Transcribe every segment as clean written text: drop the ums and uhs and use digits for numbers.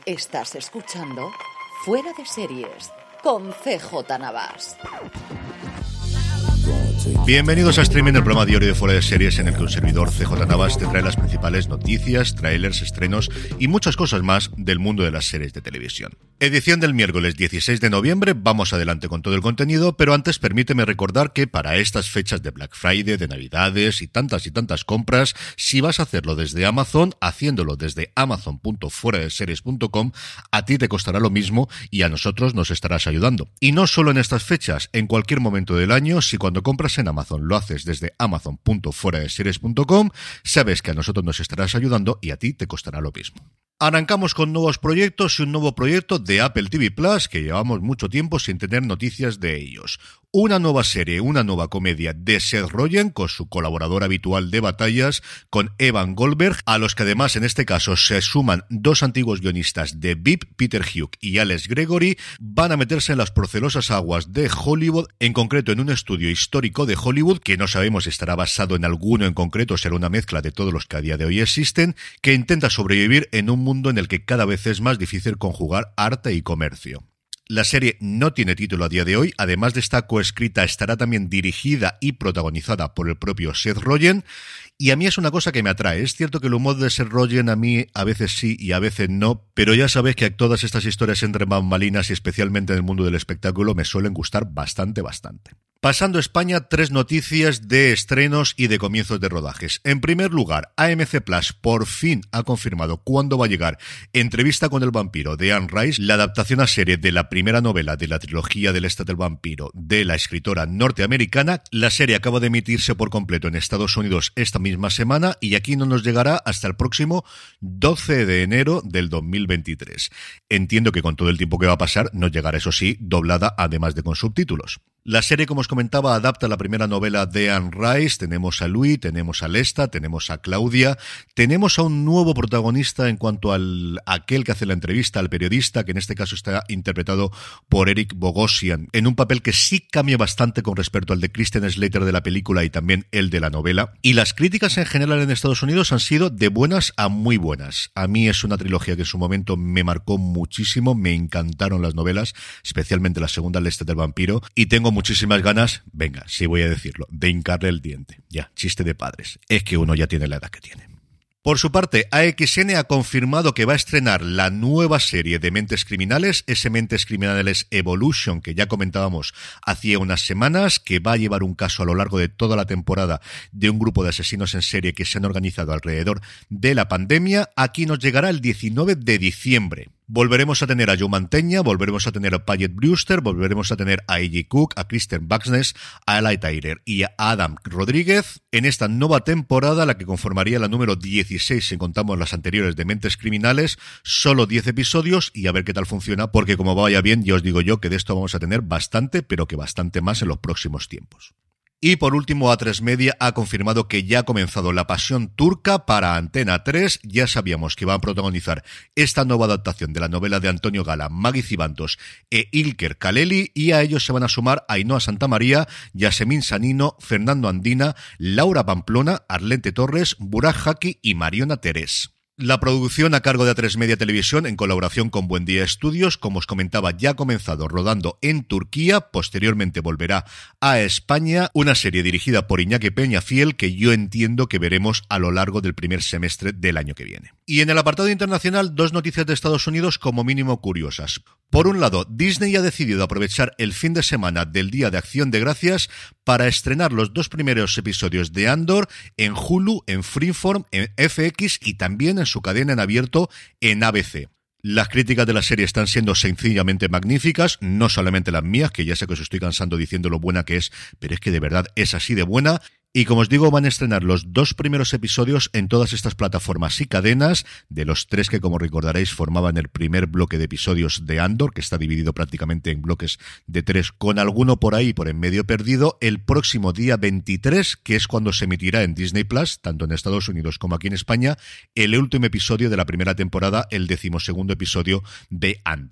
Estás escuchando Fuera de Series con CJ Navas. Bienvenidos a Streaming, el programa diario de Fuera de Series en el que un servidor, CJ Navas, te trae las principales noticias, trailers, estrenos y muchas cosas más del mundo de las series de televisión. Edición del miércoles 16 de noviembre, vamos adelante con todo el contenido, pero antes permíteme recordar que para estas fechas de Black Friday, de Navidades y tantas compras, si vas a hacerlo desde Amazon, haciéndolo desde amazon.fueradeseries.com, a ti te costará lo mismo y a nosotros nos estarás ayudando. Y no solo en estas fechas, en cualquier momento del año, si cuando compras en Amazon lo haces desde amazon.fueradeseries.com, sabes que a nosotros nos estarás ayudando y a ti te costará lo mismo. Arrancamos con nuevos proyectos y un nuevo proyecto de Apple TV Plus que llevamos mucho tiempo sin tener noticias de ellos. Una nueva serie, una nueva comedia de Seth Rogen con su colaborador habitual de batallas, con Evan Goldberg, a los que además en este caso se suman dos antiguos guionistas de VIP, Peter Hugh y Alex Gregory. Van a meterse en las procelosas aguas de Hollywood, en concreto en un estudio histórico de Hollywood que no sabemos si estará basado en alguno en concreto o será una mezcla de todos los que a día de hoy existen, que intenta sobrevivir en un mundo en el que cada vez es más difícil conjugar arte y comercio. La serie no tiene título a día de hoy, además de estar coescrita, estará también dirigida y protagonizada por el propio Seth Rogen, y a mí es una cosa que me atrae. Es cierto que el humor de Seth Rogen a mí a veces sí y a veces no, pero ya sabéis que todas estas historias entre bambalinas y especialmente en el mundo del espectáculo me suelen gustar bastante. Pasando a España, tres noticias de estrenos y de comienzos de rodajes. En primer lugar, AMC Plus por fin ha confirmado cuándo va a llegar Entrevista con el vampiro de Anne Rice, la adaptación a serie de la primera novela de la trilogía del Este del Vampiro de la escritora norteamericana. La serie acaba de emitirse por completo en Estados Unidos esta misma semana y aquí no nos llegará hasta el próximo 12 de enero del 2023. Entiendo que con todo el tiempo que va a pasar nos llegará, eso sí, doblada además de con subtítulos. La serie, como os comentaba, adapta la primera novela de Anne Rice. Tenemos a Louis, tenemos a Lesta, tenemos a Claudia, tenemos a un nuevo protagonista en cuanto al aquel que hace la entrevista al periodista, que en este caso está interpretado por Eric Bogosian, en un papel que sí cambia bastante con respecto al de Christian Slater de la película y también el de la novela. Y las críticas en general en Estados Unidos han sido de buenas a muy buenas. A mí es una trilogía que en su momento me marcó muchísimo, me encantaron las novelas, especialmente la segunda, El Este del Vampiro, y tengo muchísimas ganas, venga, sí voy a decirlo, de hincarle el diente. Ya, chiste de padres. Es que uno ya tiene la edad que tiene. Por su parte, AXN ha confirmado que va a estrenar la nueva serie de Mentes Criminales, ese Mentes Criminales Evolution que ya comentábamos hacía unas semanas, que va a llevar un caso a lo largo de toda la temporada de un grupo de asesinos en serie que se han organizado alrededor de la pandemia. Aquí nos llegará el 19 de diciembre. Volveremos a tener a Joe Mantegna, volveremos a tener a Paget Brewster, volveremos a tener a A.J. Cook, a Kristen Buckness, a Eli Tyler y a Adam Rodríguez en esta nueva temporada, la que conformaría la número 16 si contamos las anteriores de Mentes Criminales. Solo 10 episodios y a ver qué tal funciona, porque como vaya bien, ya os digo yo que de esto vamos a tener bastante, pero que bastante más en los próximos tiempos. Y por último, A3 Media ha confirmado que ya ha comenzado La Pasión Turca para Antena 3. Ya sabíamos que van a protagonizar esta nueva adaptación de la novela de Antonio Gala, Maggie Cibantos e Ilker Kaleli, y a ellos se van a sumar Ainhoa Santamaría, Yasemin Sanino, Fernando Andina, Laura Pamplona, Arlente Torres, Burak Haki y Mariona Terés. La producción a cargo de A3 Media Televisión en colaboración con Buen Día Estudios, como os comentaba, ya ha comenzado rodando en Turquía, posteriormente volverá a España, una serie dirigida por Iñaki Peñafiel que yo entiendo que veremos a lo largo del primer semestre del año que viene. Y en el apartado internacional, dos noticias de Estados Unidos como mínimo curiosas. Por un lado, Disney ha decidido aprovechar el fin de semana del Día de Acción de Gracias para estrenar los dos primeros episodios de Andor en Hulu, en Freeform, en FX y también en su cadena en abierto en ABC. Las críticas de la serie están siendo sencillamente magníficas, no solamente las mías, que ya sé que os estoy cansando diciendo lo buena que es, pero es que de verdad es así de buena. Y como os digo, van a estrenar los dos primeros episodios en todas estas plataformas y cadenas, de los tres que, como recordaréis, formaban el primer bloque de episodios de Andor, que está dividido prácticamente en bloques de 3, con alguno por ahí por en medio perdido, el próximo día 23, que es cuando se emitirá en Disney Plus, tanto en Estados Unidos como aquí en España, el último episodio de la primera temporada, el 12º episodio de Andor.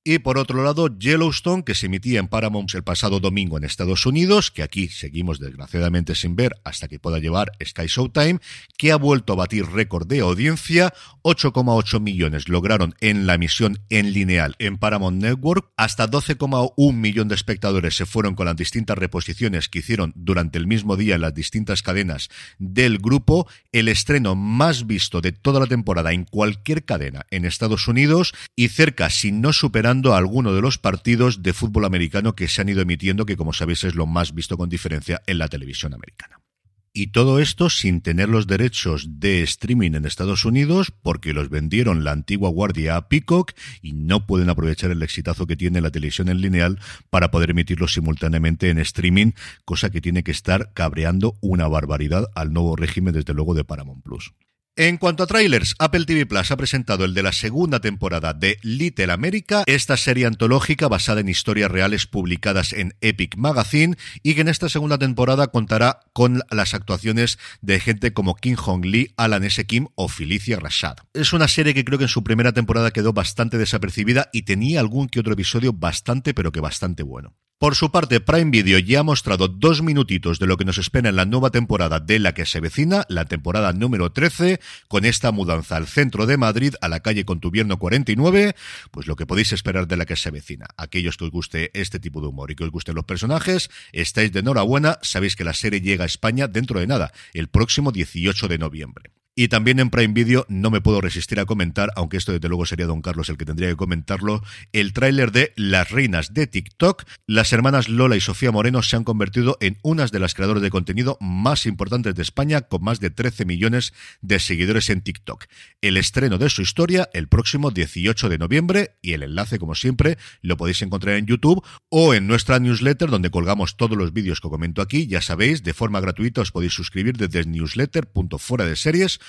Y por otro lado, Yellowstone, que se emitía en Paramount el pasado domingo en Estados Unidos, que aquí seguimos desgraciadamente sin ver hasta que pueda llevar Sky Showtime, que ha vuelto a batir récord de audiencia. 8,8 millones lograron en la emisión en lineal en Paramount Network, hasta 12,1 millones de espectadores se fueron con las distintas reposiciones que hicieron durante el mismo día en las distintas cadenas del grupo. El estreno más visto de toda la temporada en cualquier cadena en Estados Unidos, y cerca, si no superando, a alguno de los partidos de fútbol americano que se han ido emitiendo, que como sabéis es lo más visto con diferencia en la televisión americana. Y todo esto sin tener los derechos de streaming en Estados Unidos, porque los vendieron la antigua guardia a Peacock y no pueden aprovechar el exitazo que tiene la televisión en lineal para poder emitirlos simultáneamente en streaming, cosa que tiene que estar cabreando una barbaridad al nuevo régimen, desde luego, de Paramount Plus. En cuanto a trailers, Apple TV Plus ha presentado el de la segunda temporada de Little America, esta serie antológica basada en historias reales publicadas en Epic Magazine, y que en esta segunda temporada contará con las actuaciones de gente como Kim Hong Lee, Alan S. Kim o Felicia Rashad. Es una serie que creo que en su primera temporada quedó bastante desapercibida y tenía algún que otro episodio bastante, pero que bastante bueno. Por su parte, Prime Video ya ha mostrado 2 minutitos de lo que nos espera en la nueva temporada de La que se avecina, la temporada número 13, con esta mudanza al centro de Madrid, a la calle Contubierno 49, pues lo que podéis esperar de La que se avecina. Aquellos que os guste este tipo de humor y que os gusten los personajes, estáis de enhorabuena, sabéis que la serie llega a España dentro de nada, el próximo 18 de noviembre. Y también en Prime Video no me puedo resistir a comentar, aunque esto desde luego sería Don Carlos el que tendría que comentarlo, el tráiler de Las reinas de TikTok. Las hermanas Lola y Sofía Moreno se han convertido en unas de las creadoras de contenido más importantes de España, con más de 13 millones de seguidores en TikTok. El estreno de su historia el próximo 18 de noviembre, y el enlace, como siempre, lo podéis encontrar en YouTube o en nuestra newsletter, donde colgamos todos los vídeos que comento aquí. Ya sabéis, de forma gratuita os podéis suscribir desde newsletter.fueradeseries.com.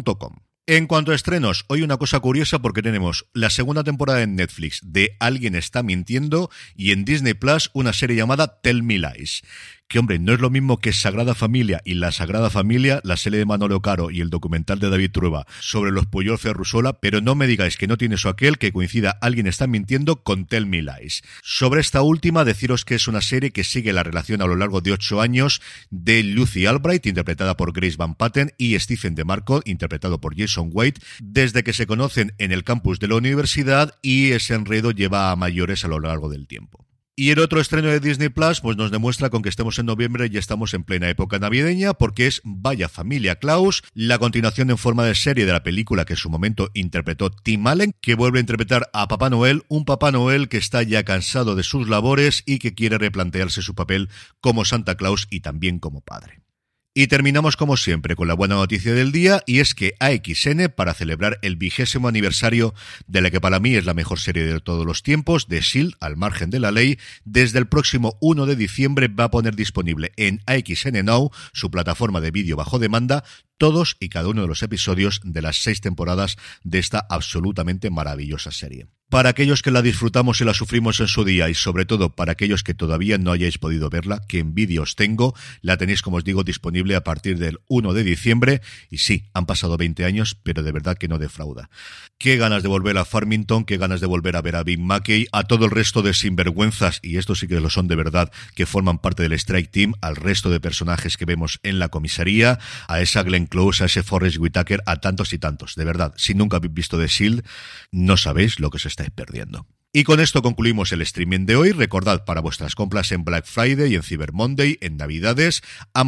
En cuanto a estrenos, hoy una cosa curiosa, porque tenemos la segunda temporada en Netflix de Alguien está mintiendo, y en Disney Plus una serie llamada Tell Me Lies. Que, hombre, no es lo mismo que Sagrada Familia y La Sagrada Familia, la serie de Manolo Caro y el documental de David Trueba sobre los Puyol Ferrusola, pero no me digáis que no tiene eso aquel que coincida Alguien está mintiendo con Tell Me Lies. Sobre esta última, deciros que es una serie que sigue la relación a lo largo de 8 años de Lucy Albright, interpretada por Grace Van Patten, y Stephen DeMarco, interpretado por Jason Wade, desde que se conocen en el campus de la universidad, y ese enredo lleva a mayores a lo largo del tiempo. Y el otro estreno de Disney Plus pues nos demuestra, con que estemos en noviembre, ya estamos en plena época navideña, porque es Vaya Familia Klaus, la continuación en forma de serie de la película que en su momento interpretó Tim Allen, que vuelve a interpretar a Papá Noel, un Papá Noel que está ya cansado de sus labores y que quiere replantearse su papel como Santa Claus y también como padre. Y terminamos como siempre con la buena noticia del día, y es que AXN, para celebrar el 20º aniversario de la que para mí es la mejor serie de todos los tiempos, de S.H.I.E.L.D., al margen de la ley, desde el próximo 1 de diciembre va a poner disponible en AXN Now, su plataforma de vídeo bajo demanda, todos y cada uno de los episodios de las 6 temporadas de esta absolutamente maravillosa serie. Para aquellos que la disfrutamos y la sufrimos en su día, y sobre todo para aquellos que todavía no hayáis podido verla, que envidia os tengo, la tenéis, como os digo, disponible a partir del 1 de diciembre, y sí, han pasado 20 años, pero de verdad que no defrauda. Qué ganas de volver a Farmington, qué ganas de volver a ver a Big Mackey, a todo el resto de sinvergüenzas, y estos sí que lo son de verdad, que forman parte del Strike Team, al resto de personajes que vemos en la comisaría, a esa Glenn Close, a ese Forrest Whitaker, a tantos y tantos. De verdad, si nunca habéis visto The S.H.I.E.L.D., no sabéis lo que os estáis perdiendo. Y con esto concluimos el streaming de hoy. Recordad, para vuestras compras en Black Friday y en Cyber Monday, en Navidades,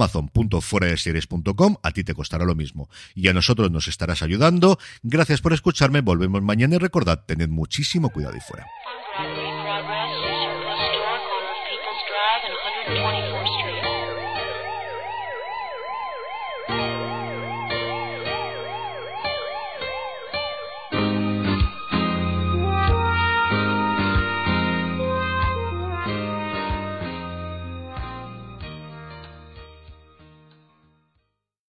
amazon.fueradeseries.com, a ti te costará lo mismo y a nosotros nos estarás ayudando. Gracias por escucharme, volvemos mañana y recordad, tened muchísimo cuidado ahí fuera.